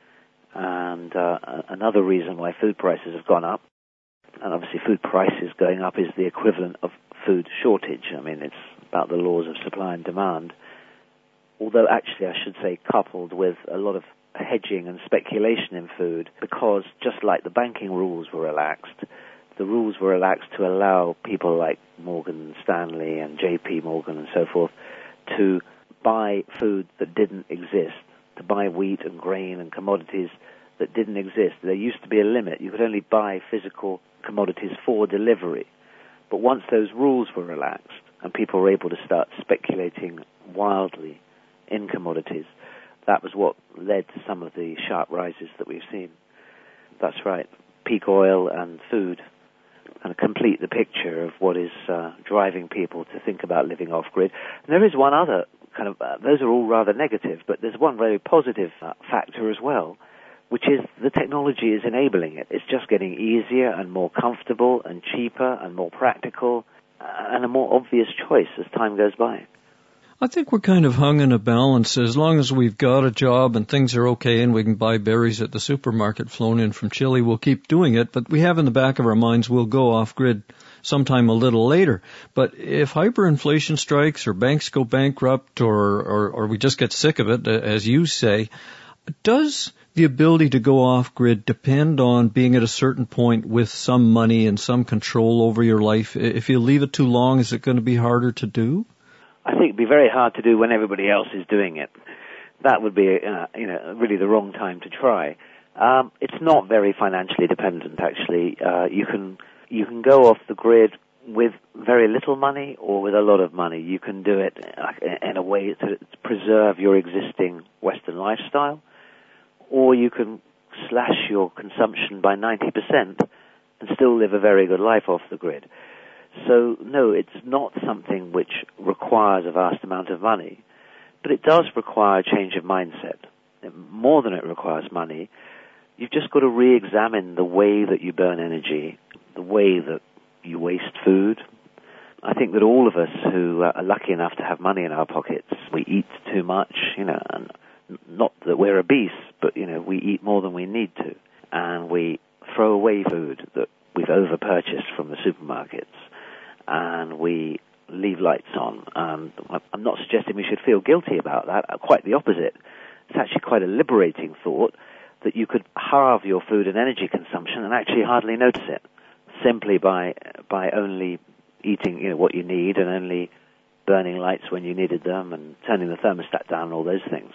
and uh, another reason why food prices have gone up. And obviously food prices going up is the equivalent of food shortage. I mean, it's about the laws of supply and demand. Although actually I should say coupled with a lot of hedging and speculation in food, because just like the banking rules were relaxed, the rules were relaxed to allow people like Morgan Stanley and J P Morgan and so forth to buy food that didn't exist, to buy wheat and grain and commodities that didn't exist. There used to be a limit. You could only buy physical commodities for delivery. But once those rules were relaxed and people were able to start speculating wildly in commodities, that was what led to some of the sharp rises that we've seen. That's right. Peak oil and food kind of complete the picture of what is uh, driving people to think about living off-grid. And there is one other kind of, uh, those are all rather negative, but there's one very positive uh, factor as well, which is the technology is enabling it. It's just getting easier and more comfortable and cheaper and more practical uh, and a more obvious choice as time goes by. I think we're kind of hung in a balance. As long as we've got a job and things are okay and we can buy berries at the supermarket flown in from Chile, we'll keep doing it. But we have in the back of our minds we'll go off-grid sometime a little later. But if hyperinflation strikes or banks go bankrupt or, or, or we just get sick of it, as you say, does the ability to go off-grid depend on being at a certain point with some money and some control over your life? If you leave it too long, is it going to be harder to do? I think it'd be very hard to do when everybody else is doing it. That would be, uh, you know, really the wrong time to try. Um, it's not very financially dependent, actually. Uh, you can you can go off the grid with very little money or with a lot of money. You can do it in a way to preserve your existing Western lifestyle, or you can slash your consumption by ninety percent and still live a very good life off the grid. So, no, it's not something which requires a vast amount of money, but it does require a change of mindset. More than it requires money, you've just got to re-examine the way that you burn energy, the way that you waste food. I think that all of us who are lucky enough to have money in our pockets, we eat too much, you know, and not that we're obese, but, you know, we eat more than we need to, and we throw away food that we've over-purchased from the supermarkets, and we leave lights on. And I'm not suggesting we should feel guilty about that. Quite the opposite. It's actually quite a liberating thought that you could halve your food and energy consumption and actually hardly notice it, simply by by only eating, you know, what you need and only burning lights when you needed them and turning the thermostat down and all those things.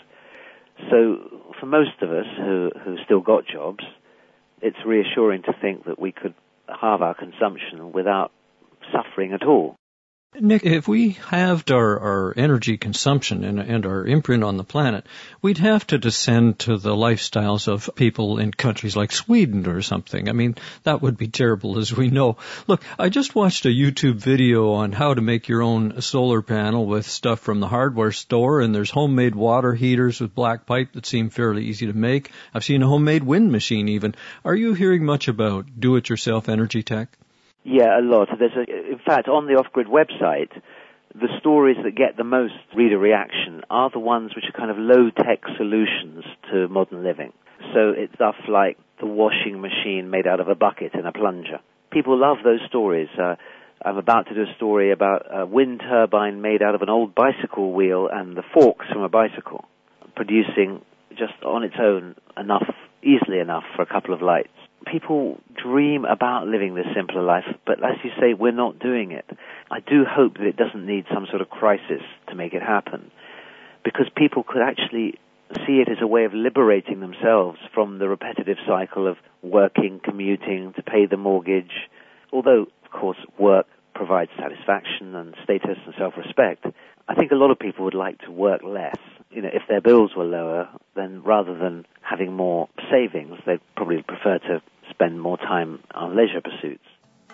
So for most of us who who still got jobs, it's reassuring to think that we could halve our consumption without suffering at all. Nick, if we halved our, our energy consumption and, and our imprint on the planet, we'd have to descend to the lifestyles of people in countries like Sweden or something. I mean, that would be terrible, as we know. Look, I just watched a YouTube video on how to make your own solar panel with stuff from the hardware store, and there's homemade water heaters with black pipe that seem fairly easy to make. I've seen a homemade wind machine even. Are you hearing much about do-it-yourself energy tech? Yeah, a lot. There's a, in fact, on the Off-Grid website, the stories that get the most reader reaction are the ones which are kind of low-tech solutions to modern living. So it's stuff like the washing machine made out of a bucket and a plunger. People love those stories. Uh, I'm about to do a story about a wind turbine made out of an old bicycle wheel and the forks from a bicycle, producing just on its own enough, easily enough for a couple of lights. People dream about living this simpler life, but as you say, we're not doing it. I do hope that it doesn't need some sort of crisis to make it happen, because people could actually see it as a way of liberating themselves from the repetitive cycle of working, commuting to pay the mortgage. Although, of course, work provides satisfaction and status and self-respect, I think a lot of people would like to work less. You know, if their bills were lower, then rather than having more savings, they'd probably prefer to spend more time on leisure pursuits.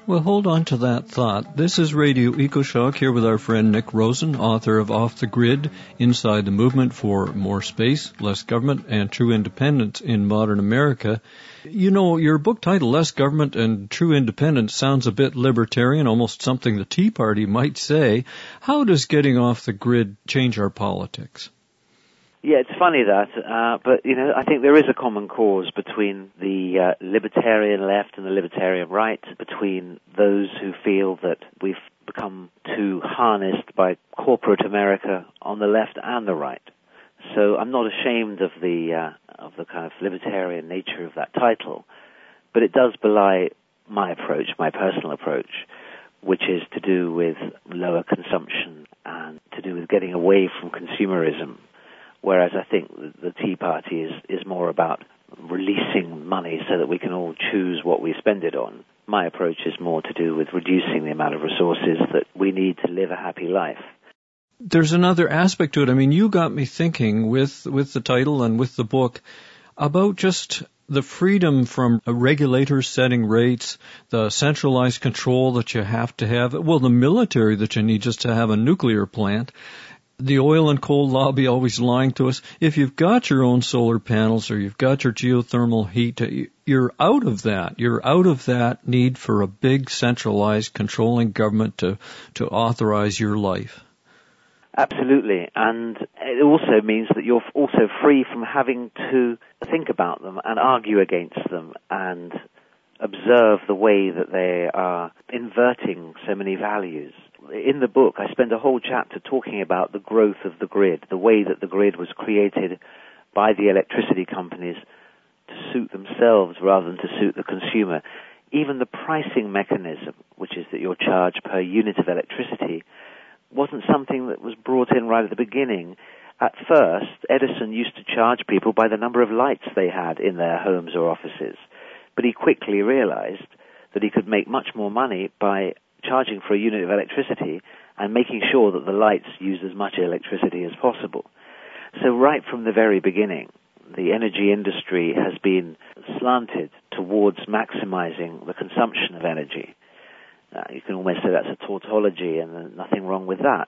Well, hold on to that thought. This is Radio EcoShock here with our friend Nick Rosen, author of Off the Grid, Inside the Movement for More Space, Less Government, and True Independence in Modern America. You know, your book title, Less Government and True Independence, sounds a bit libertarian, almost something the Tea Party might say. How does getting off the grid change our politics? Yeah, it's funny that, uh, but, you know, I think there is a common cause between the uh, libertarian left and the libertarian right, between those who feel that we've become too harnessed by corporate America on the left and the right. So I'm not ashamed of the uh, of the kind of libertarian nature of that title, but it does belie my approach, my personal approach, which is to do with lower consumption and to do with getting away from consumerism. Whereas I think the Tea Party is, is more about releasing money so that we can all choose what we spend it on. My approach is more to do with reducing the amount of resources that we need to live a happy life. There's another aspect to it. I mean, you got me thinking with, with the title and with the book about just the freedom from regulators setting rates, the centralized control that you have to have, well, the military that you need just to have a nuclear plant. The oil and coal lobby always lying to us. If you've got your own solar panels or you've got your geothermal heat, you're out of that. You're out of that need for a big centralized controlling government to, to authorize your life. Absolutely. And it also means that you're also free from having to think about them and argue against them and observe the way that they are inverting so many values. In the book, I spend a whole chapter talking about the growth of the grid, the way that the grid was created by the electricity companies to suit themselves rather than to suit the consumer. Even the pricing mechanism, which is that you're charged per unit of electricity, wasn't something that was brought in right at the beginning. At first, Edison used to charge people by the number of lights they had in their homes or offices. But he quickly realized that he could make much more money by charging for a unit of electricity and making sure that the lights use as much electricity as possible. So right from the very beginning, the energy industry has been slanted towards maximizing the consumption of energy. Uh, you can almost say that's a tautology, and there's nothing wrong with that.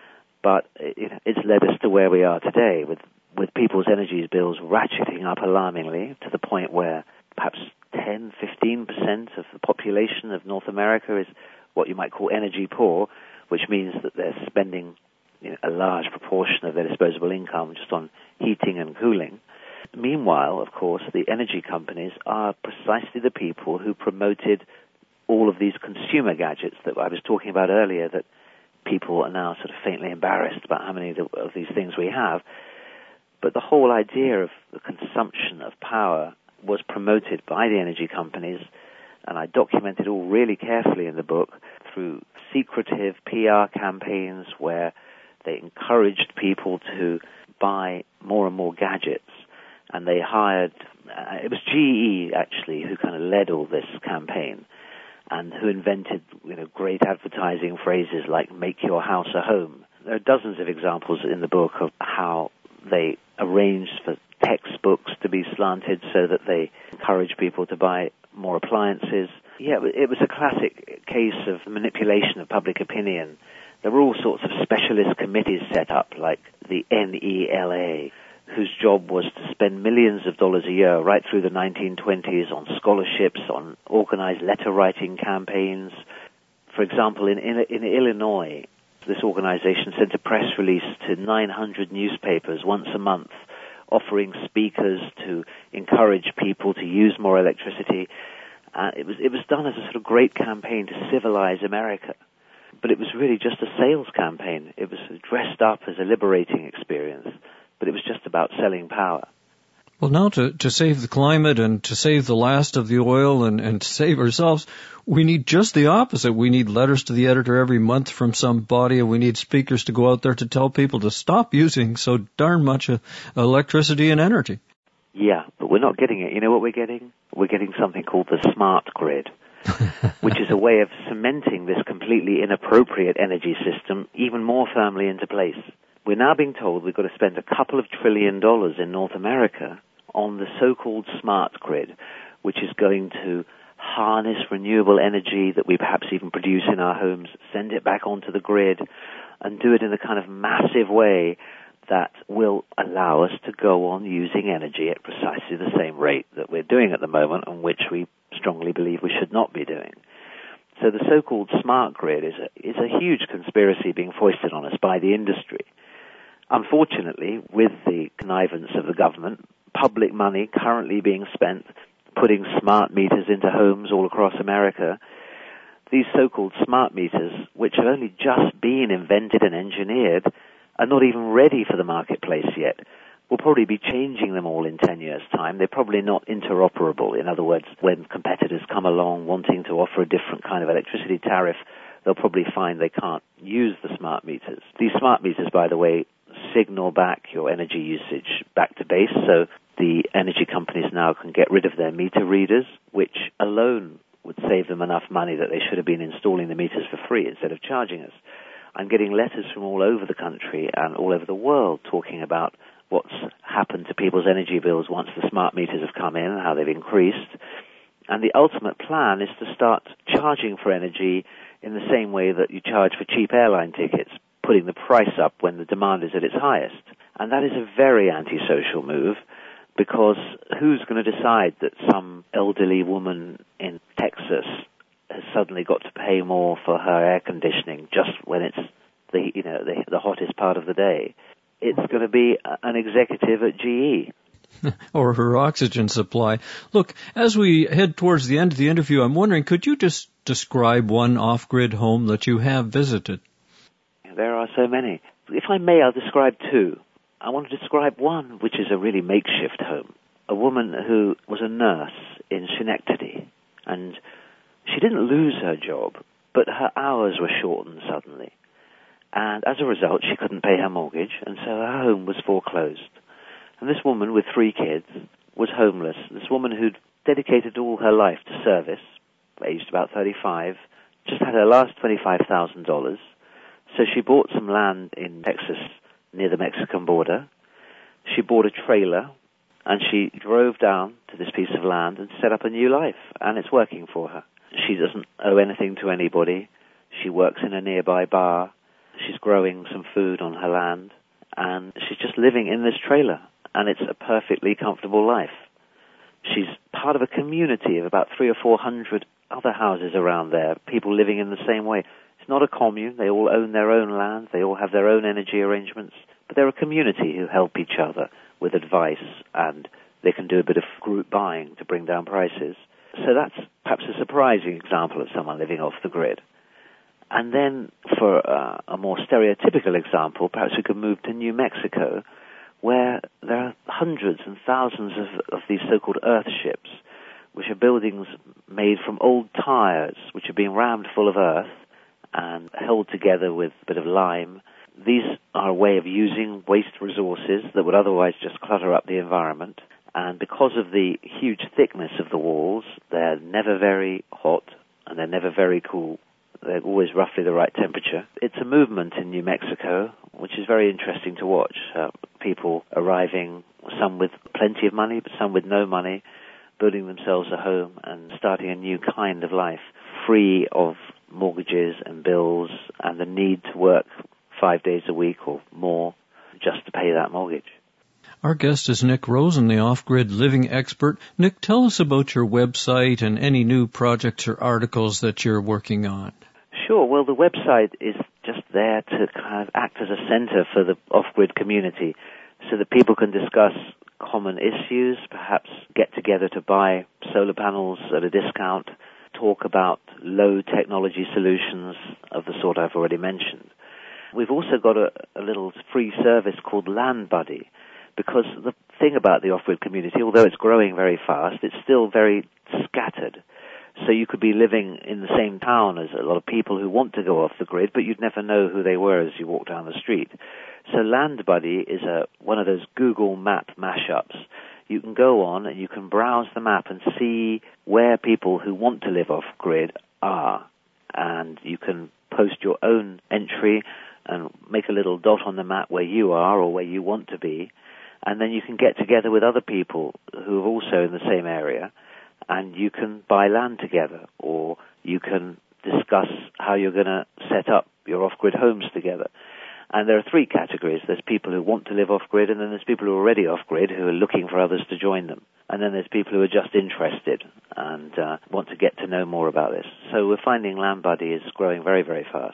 But it, it's led us to where we are today, with, with people's energy bills ratcheting up alarmingly to the point where perhaps ten, fifteen percent of the population of North America is what you might call energy poor, which means that they're spending, you know, a large proportion of their disposable income just on heating and cooling. Meanwhile, of course, the energy companies are precisely the people who promoted all of these consumer gadgets that I was talking about earlier, that people are now sort of faintly embarrassed about how many of these things we have. But the whole idea of the consumption of power was promoted by the energy companies, and I document it all really carefully in the book through secretive P R campaigns where they encouraged people to buy more and more gadgets. And they hired, uh, it was G E actually who kind of led all this campaign and who invented, you know, great advertising phrases like "make your house a home." There are dozens of examples in the book of how they arranged for textbooks to be slanted so that they encourage people to buy more appliances. Yeah, it was a classic case of manipulation of public opinion. There were all sorts of specialist committees set up, like the N E L A, whose job was to spend millions of dollars a year right through the nineteen twenties on scholarships, on organized letter-writing campaigns. For example, in, in, in Illinois, this organization sent a press release to nine hundred newspapers once a month, offering speakers to encourage people to use more electricity. Uh, it was it was done as a sort of great campaign to civilize America. But it was really just a sales campaign. It was dressed up as a liberating experience, but it was just about selling power. Well, now to, to save the climate and to save the last of the oil and, and to save ourselves, we need just the opposite. We need letters to the editor every month from somebody, and we need speakers to go out there to tell people to stop using so darn much uh, electricity and energy. Yeah, but we're not getting it. You know what we're getting? We're getting something called the smart grid, which is a way of cementing this completely inappropriate energy system even more firmly into place. We're now being told we've got to spend a couple of trillion dollars in North America on the so-called smart grid, which is going to harness renewable energy that we perhaps even produce in our homes, send it back onto the grid, and do it in a kind of massive way that will allow us to go on using energy at precisely the same rate that we're doing at the moment, and which we strongly believe we should not be doing. So the so-called smart grid is a, is a huge conspiracy being foisted on us by the industry. Unfortunately, with the connivance of the government, public money currently being spent putting smart meters into homes all across America, these so-called smart meters, which have only just been invented and engineered, are not even ready for the marketplace yet. We'll probably be changing them all in ten years' time. They're probably not interoperable. In other words, when competitors come along wanting to offer a different kind of electricity tariff, they'll probably find they can't use the smart meters. These smart meters, by the way, signal back your energy usage back to base, so the energy companies now can get rid of their meter readers, which alone would save them enough money that they should have been installing the meters for free instead of charging us. I'm getting letters from all over the country and all over the world talking about what's happened to people's energy bills once the smart meters have come in and how they've increased. And the ultimate plan is to start charging for energy in the same way that you charge for cheap airline tickets, putting the price up when the demand is at its highest. And that is a very antisocial move, because who's going to decide that some elderly woman in Texas has suddenly got to pay more for her air conditioning just when it's the, you know, the, the hottest part of the day? It's going to be an executive at G E. Or her oxygen supply. Look, as we head towards the end of the interview, I'm wondering, could you just describe one off-grid home that you have visited? There are so many. If I may, I'll describe two. I want to describe one which is a really makeshift home. A woman who was a nurse in Schenectady, and she didn't lose her job, but her hours were shortened suddenly. And as a result, she couldn't pay her mortgage, and so her home was foreclosed. And this woman with three kids was homeless. This woman who'd dedicated all her life to service, aged about thirty-five, just had her last twenty-five thousand dollars. So she bought some land in Texas near the Mexican border. She bought a trailer, and she drove down to this piece of land and set up a new life, and it's working for her. She doesn't owe anything to anybody. She works in a nearby bar. She's growing some food on her land, and she's just living in this trailer, and it's a perfectly comfortable life. She's part of a community of about three or four hundred other houses around there, people living in the same way. It's not a commune. They all own their own land. They all have their own energy arrangements, but they're a community who help each other with advice, and they can do a bit of group buying to bring down prices. So that's perhaps a surprising example of someone living off the grid. And then for uh, a more stereotypical example, perhaps we could move to New Mexico, where there are hundreds and thousands of, of these so-called earthships, which are buildings made from old tires, which are being rammed full of earth and held together with a bit of lime. These are a way of using waste resources that would otherwise just clutter up the environment. And because of the huge thickness of the walls, they're never very hot and they're never very cool. They're always roughly the right temperature. It's a movement in New Mexico, which is very interesting to watch. Uh, people arriving, some with plenty of money, but some with no money, building themselves a home and starting a new kind of life, free of mortgages and bills and the need to work five days a week or more just to pay that mortgage. Our guest is Nick Rosen, the off-grid living expert. Nick, tell us about your website and any new projects or articles that you're working on. Sure. Well, the website is just there to kind of act as a center for the off-grid community so that people can discuss common issues, perhaps get together to buy solar panels at a discount, talk about low technology solutions of the sort I've already mentioned. We've also got a, a little free service called Land Buddy, because the thing about the off-grid community, although it's growing very fast, it's still very scattered. So you could be living in the same town as a lot of people who want to go off the grid, but you'd never know who they were as you walk down the street. So Land Buddy is a, one of those Google Map mashups. You can go on and you can browse the map and see where people who want to live off-grid are. And you can post your own entry and make a little dot on the map where you are or where you want to be. And then you can get together with other people who are also in the same area and you can buy land together, or you can discuss how you're going to set up your off-grid homes together. And there are three categories. There's people who want to live off-grid, and then there's people who are already off-grid who are looking for others to join them. And then there's people who are just interested and uh, want to get to know more about this. So we're finding LandBuddy is growing very, very fast.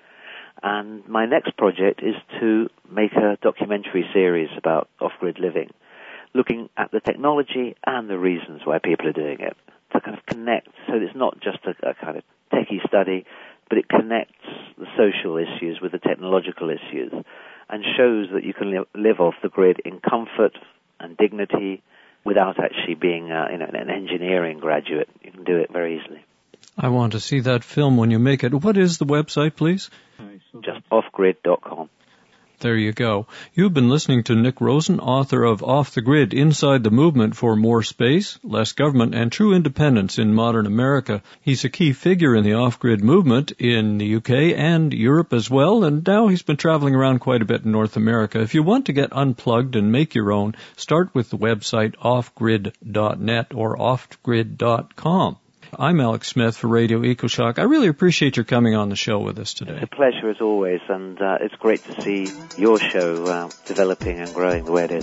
And my next project is to make a documentary series about off-grid living, looking at the technology and the reasons why people are doing it, to kind of connect. So it's not just a, a kind of techie study, but it connects the social issues with the technological issues and shows that you can live, live off the grid in comfort and dignity without actually being uh, you know, an engineering graduate. You can do it very easily. I want to see that film when you make it. What is the website, please? Just off grid dot com. There you go. You've been listening to Nick Rosen, author of Off the Grid, Inside the Movement for More Space, Less Government, and True Independence in Modern America. He's a key figure in the off-grid movement in the U K and Europe as well, and now he's been traveling around quite a bit in North America. If you want to get unplugged and make your own, start with the website off grid dot net or off grid dot com. I'm Alex Smith for Radio EcoShock. I really appreciate your coming on the show with us today. It's a pleasure as always, and uh, it's great to see your show uh, developing and growing the way it is.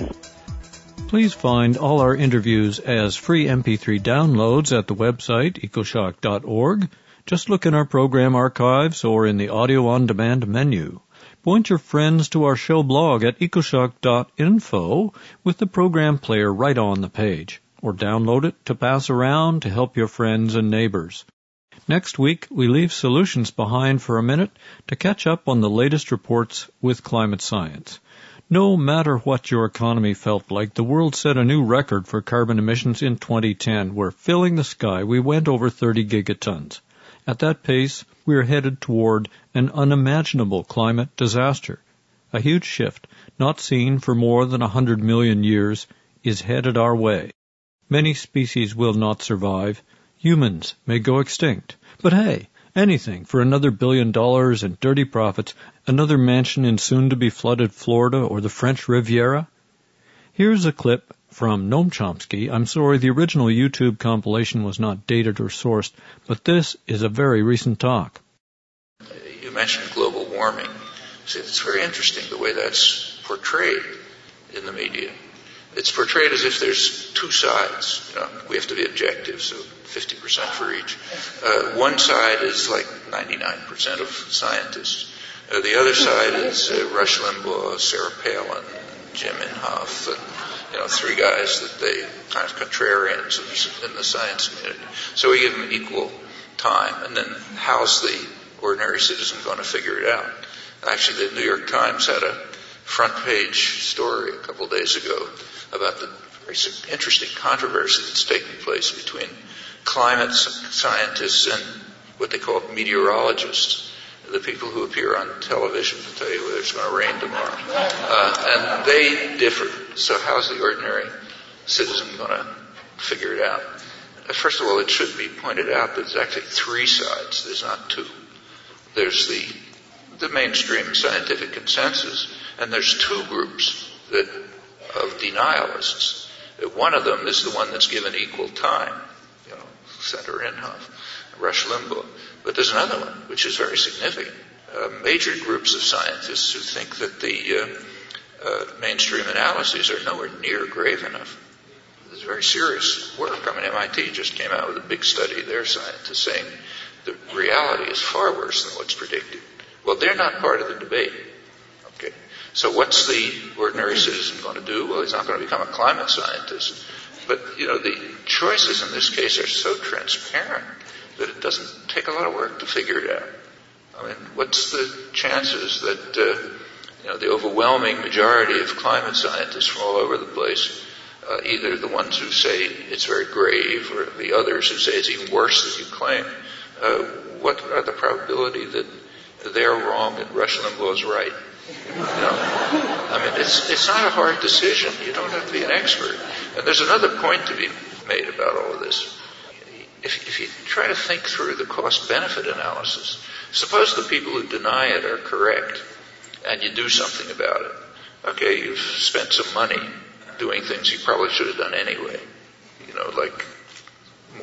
Please find all our interviews as free M P three downloads at the website ecoshock dot org. Just look in our program archives or in the audio on demand menu. Point your friends to our show blog at ecoshock dot info with the program player right on the page, or download it to pass around to help your friends and neighbors. Next week, we leave solutions behind for a minute to catch up on the latest reports with climate science. No matter what your economy felt like, the world set a new record for carbon emissions in twenty ten, where filling the sky we went over thirty gigatons. At that pace, we are headed toward an unimaginable climate disaster. A huge shift, not seen for more than a hundred million years, is headed our way. Many species will not survive. Humans may go extinct. But hey, anything for another billion dollars in dirty profits, another mansion in soon-to-be-flooded Florida or the French Riviera? Here's a clip from Noam Chomsky. I'm sorry, the original YouTube compilation was not dated or sourced, but this is a very recent talk. You mentioned global warming. See, it's very interesting the way that's portrayed in the media. It's portrayed as if there's two sides. You know, we have to be objective, so fifty percent for each. Uh, one side is like ninety-nine percent of scientists. Uh, the other side is uh, Rush Limbaugh, Sarah Palin, Jim Inhofe, and you know, three guys that they kind of contrarians in the science community. So we give them equal time, and then how's the ordinary citizen going to figure it out? Actually, the New York Times had a front page story a couple of days ago about the very interesting controversy that's taking place between climate scientists and what they call meteorologists, the people who appear on television to tell you whether it's going to rain tomorrow. Uh, and they differ. So how's the ordinary citizen going to figure it out? First of all, it should be pointed out that there's actually three sides. There's not two. There's the the mainstream scientific consensus, and there's two groups that of denialists. One of them is the one that's given equal time, you know, Senator Inhofe, Rush Limbaugh. But there's another one, which is very significant. Uh, major groups of scientists who think that the uh, uh, mainstream analyses are nowhere near grave enough. It's very serious work. I mean, M I T just came out with a big study, their scientists saying the reality is far worse than what's predicted. Well, they're not part of the debate. Okay. So what's the ordinary citizen going to do? Well, he's not going to become a climate scientist. But, you know, the choices in this case are so transparent that it doesn't take a lot of work to figure it out. I mean, what's the chances that, uh, you know, the overwhelming majority of climate scientists from all over the place, uh, either the ones who say it's very grave or the others who say it's even worse than you claim, uh, what are the probability that they're wrong and Rush Limbaugh's right? You know? I mean, it's it's not a hard decision. You don't have to be an expert. And there's another point to be made about all of this. If, if you try to think through the cost-benefit analysis, suppose the people who deny it are correct, and you do something about it. Okay, you've spent some money doing things you probably should have done anyway. You know, like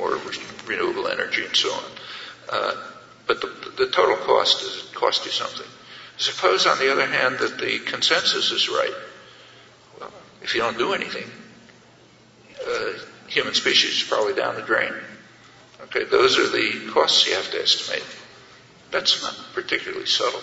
renewable energy and so on. Uh, but the, the total cost does it cost you something. Suppose, on the other hand, that the consensus is right. Well, if you don't do anything, uh, human species is probably down the drain. Okay, those are the costs you have to estimate. That's not particularly subtle.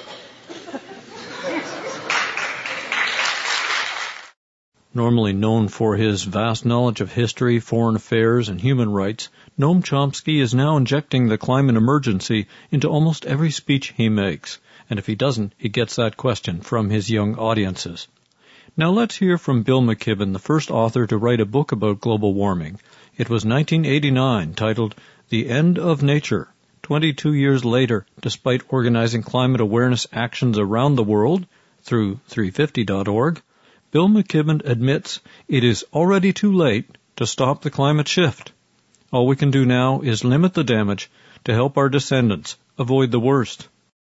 Normally known for his vast knowledge of history, foreign affairs, and human rights, Noam Chomsky is now injecting the climate emergency into almost every speech he makes. And if he doesn't, he gets that question from his young audiences. Now let's hear from Bill McKibben, the first author to write a book about global warming. It was nineteen eighty-nine, titled The End of Nature. Twenty-two years later, despite organizing climate awareness actions around the world through three fifty dot org, Bill McKibben admits it is already too late to stop the climate shift. All we can do now is limit the damage to help our descendants avoid the worst.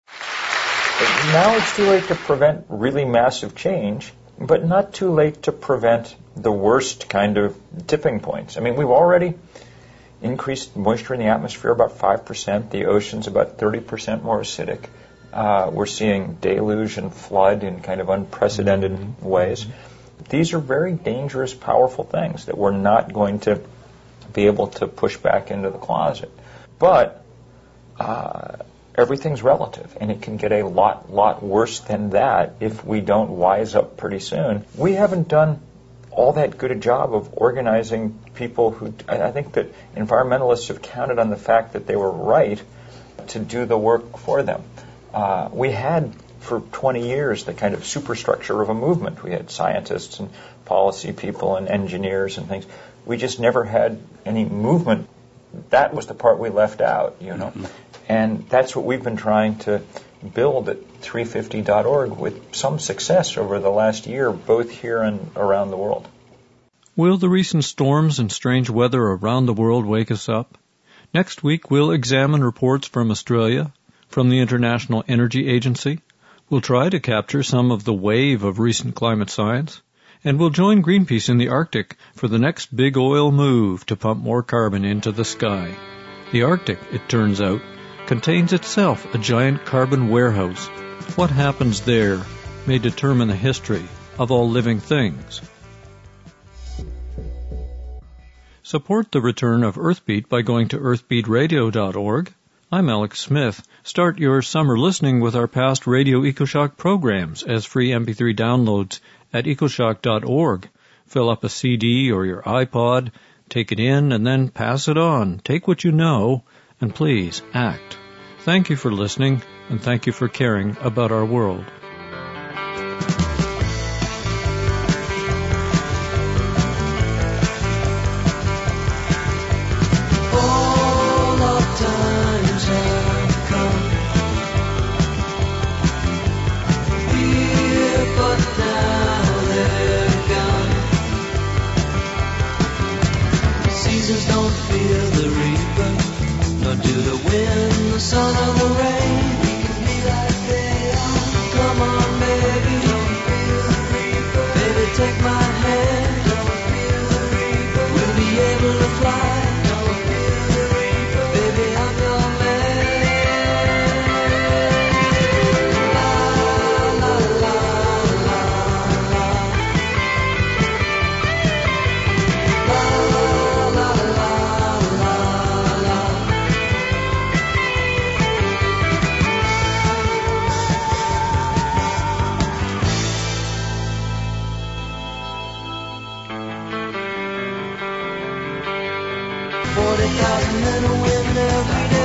Now it's too late to prevent really massive change, but not too late to prevent the worst kind of tipping points. I mean, we've already increased moisture in the atmosphere about five percent. The ocean's about thirty percent more acidic. Uh, we're seeing deluge and flood in kind of unprecedented mm-hmm. ways. These are very dangerous, powerful things that we're not going to be able to push back into the closet. But uh, everything's relative, and it can get a lot, lot worse than that if we don't wise up pretty soon. We haven't done all that good a job of organizing people who, I think that environmentalists have counted on the fact that they were right to do the work for them. Uh, we had, for twenty years, the kind of superstructure of a movement. We had scientists and policy people and engineers and things. We just never had any movement. That was the part we left out, you know. Mm-hmm. And that's what we've been trying to build at three fifty dot org with some success over the last year, both here and around the world. Will the recent storms and strange weather around the world wake us up? Next week, we'll examine reports from Australia, from the International Energy Agency. We'll try to capture some of the wave of recent climate science. And we'll join Greenpeace in the Arctic for the next big oil move to pump more carbon into the sky. The Arctic, it turns out, contains itself a giant carbon warehouse. What happens there may determine the history of all living things. Support the return of Earthbeat by going to earth beat radio dot org. I'm Alex Smith. Start your summer listening with our past Radio EcoShock programs as free M P three downloads at ecoshock dot org. Fill up a C D or your iPod, take it in, and then pass it on. Take what you know, and please act. Thank you for listening, and thank you for caring about our world. Son of the rain, we can be like they are. Come on, baby, don't feel the reaper. Baby, take my hand, don't feel the reaper. We'll be able to fly, don't feel the reaper. Baby, I'm your man. La la la la la. La la la la la. Forty thousand men and women every day.